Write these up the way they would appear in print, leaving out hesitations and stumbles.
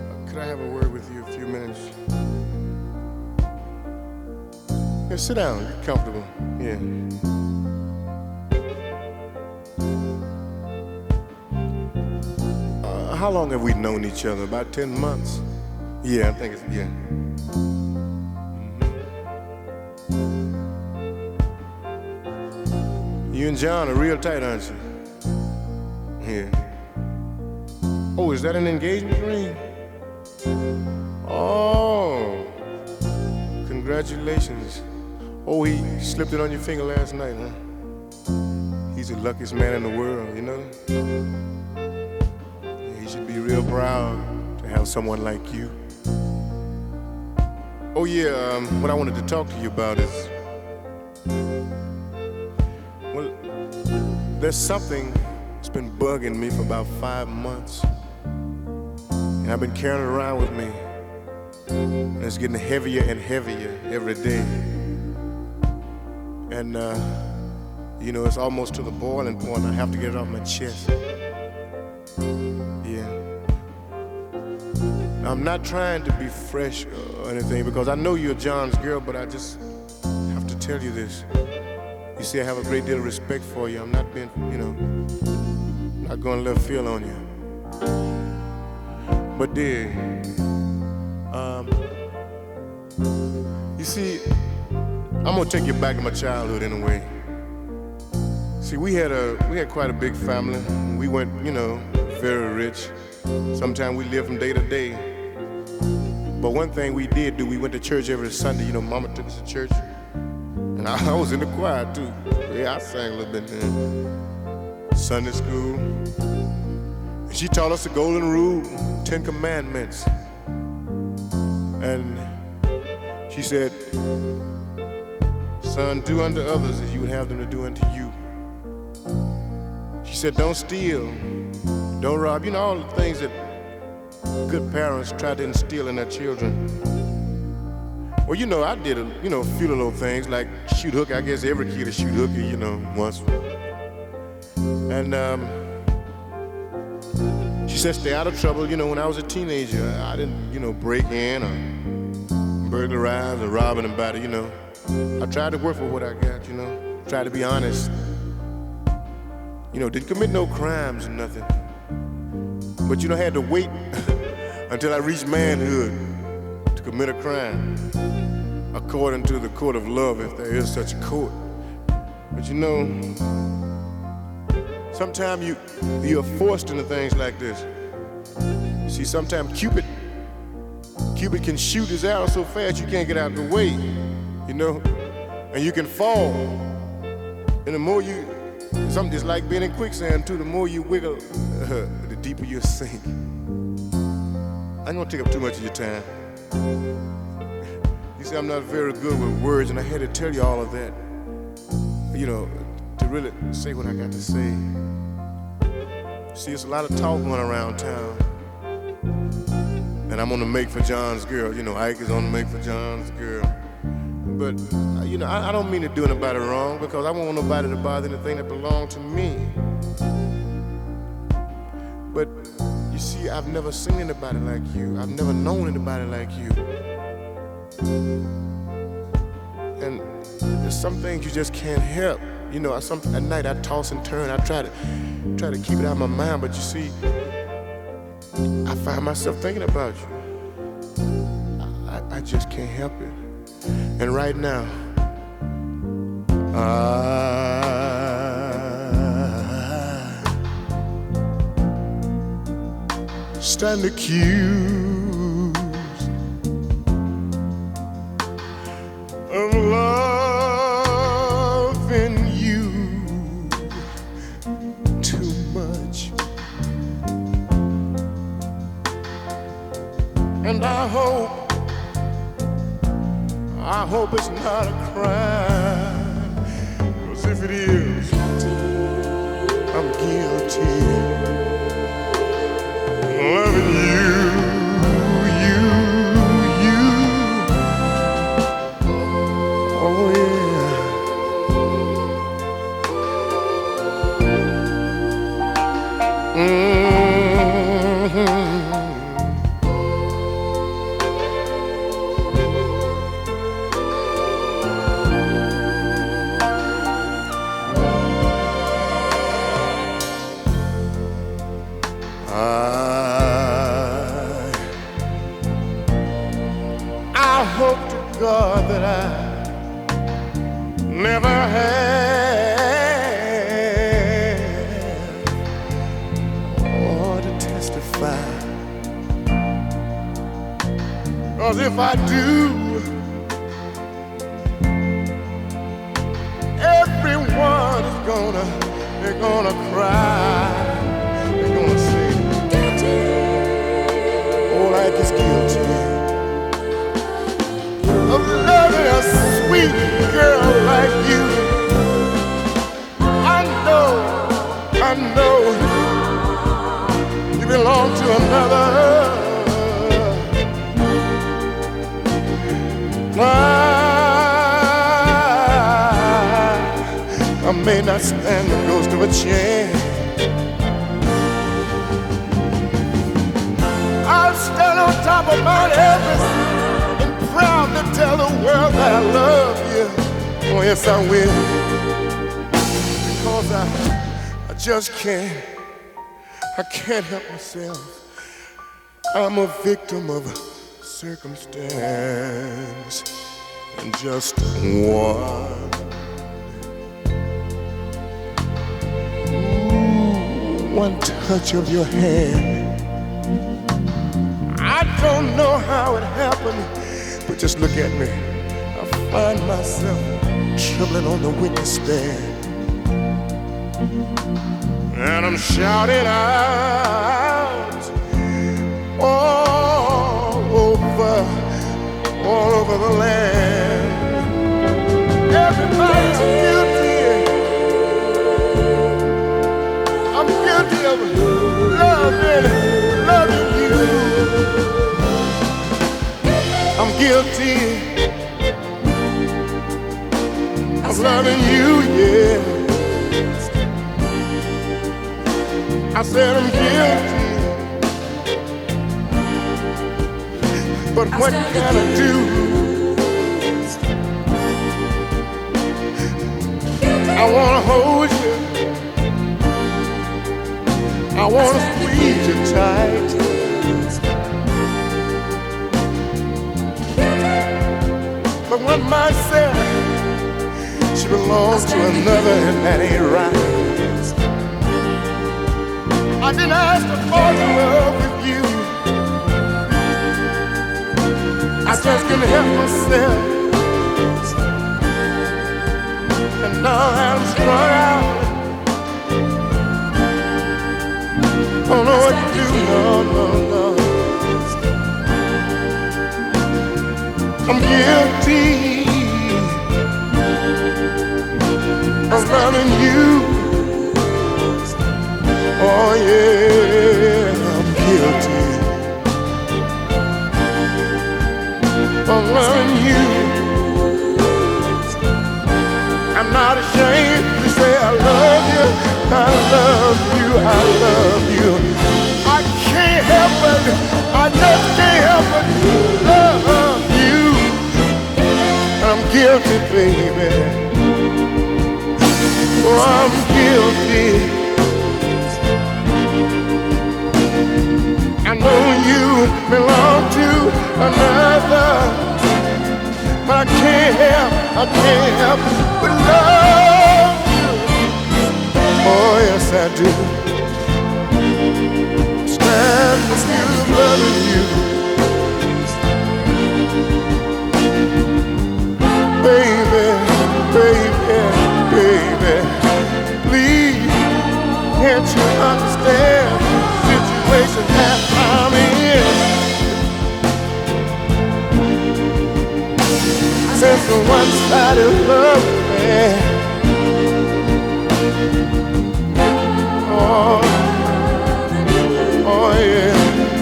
Could I have a word with you a few minutes? Yeah, sit down. Get comfortable. Yeah. How long have we known each other? About 10 months? Yeah, I think it's, yeah. You and John are real tight, aren't you? Yeah. Oh, is that an engagement ring? Oh, congratulations. Oh, he slipped it on your finger last night, huh? He's the luckiest man in the world, you know? He should be real proud to have someone like you. Oh yeah, what I wanted to talk to you about is, well, there's something that's been bugging me for about 5 months. And I've been carrying it around with me. And it's getting heavier and heavier every day. And, you know, it's almost to the boiling point. I have to get it off my chest. Yeah. Now, I'm not trying to be fresh or anything because I know you're John's girl, but I just have to tell you this. You see, I have a great deal of respect for you. I'm not being, you know, not going left field on you. But dear, you see, I'm gonna take you back to my childhood in a way. See, we had quite a big family. We weren't, you know, very rich. Sometimes we lived from day to day. But one thing we did do, we went to church every Sunday. You know, Mama took us to church, and I was in the choir too. Yeah, I sang a little bit then. Sunday school. And she taught us the golden rule, 10 commandments. And she said, son, do unto others as you would have them to do unto you. She said, don't steal, don't rob. You know, all the things that good parents try to instill in their children. Well, you know, I did a few little things like shoot hook. I guess every kid will shoot hook, you know, once. And she said, stay out of trouble. You know, when I was a teenager, I didn't, you know, break in or burglarize or rob anybody, you know. I tried to work for what I got, you know. Tried to be honest. You know, didn't commit no crimes or nothing. But, you know, I had to wait until I reached manhood to commit a crime, according to the court of love, if there is such a court. But, you know, sometimes you're forced into things like this. You see, sometimes Cupid can shoot his arrow so fast you can't get out of the way, you know, and you can fall. And the more something just like being in quicksand too, the more you wiggle, the deeper you sink. I ain't gonna take up too much of your time. You see, I'm not very good with words, and I had to tell you all of that, you know, to really say what I got to say. See, it's a lot of talk going around town. And I'm on the make for John's girl. You know, Ike is on the make for John's girl. But, you know, I don't mean to do anybody wrong because I don't want nobody to bother anything that belongs to me. But, you see, I've never seen anybody like you. I've never known anybody like you. And there's some things you just can't help. You know, at night I toss and turn. I try to keep it out of my mind, but you see, I find myself thinking about you. I just can't help it. And right now, I stand accused of loving you too much. And I hope it's not a crime, 'cause if it is, I'm guilty. Loving you. Oh yeah. Mm-hmm. hope to God that I never have or to testify. 'Cause if I do, everyone is they're gonna cry. They're gonna say, oh, like it's guilty of loving a sweet girl like you. I know you belong to another. I may not stand the ghost of a chance. I'll stand on top of Mount Everest and proudly tell the world that I love you. Oh yes, I will. Because I just I can't help myself. I'm a victim of circumstance and just one touch of your hand. I don't know how it happened, but just look at me. I find myself trembling on the witness stand, and I'm shouting out all over the land. Everybody's guilty. I'm guilty of loving you. I'm guilty of loving you, yeah. I said I'm guilty, but what can I do? I wanna hold you, I wanna squeeze you tight, but one might say she belongs to another, and that ain't right. I didn't ask to fall in love with you. I just couldn't help myself, and now that I'm strung out, don't know what to do. No. I'm guilty of loving you. Oh yeah, I'm guilty of loving you. I'm not ashamed to say I love you, I love you, I love you. I can't help it, I just can't help it, love you. I'm guilty, baby. Oh, I'm guilty. I know you belong to another, but I can't help but love you. Oh yes, I do. Stand the still of loving you, baby. Please, can't you understand the situation that I'm in? Since the one-sided love affair, oh yeah.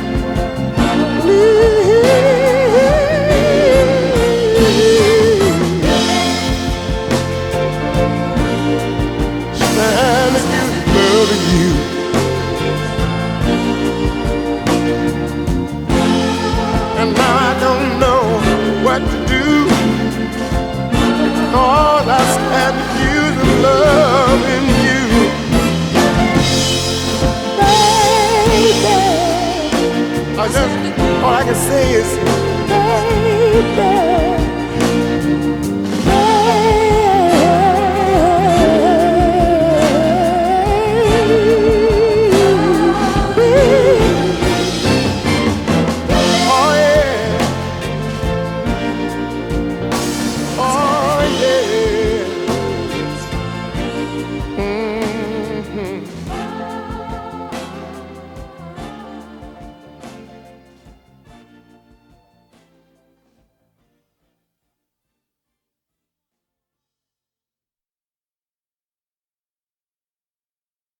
Loving you, and now I don't know what to do, because I stand accused of loving you, baby. All I can say is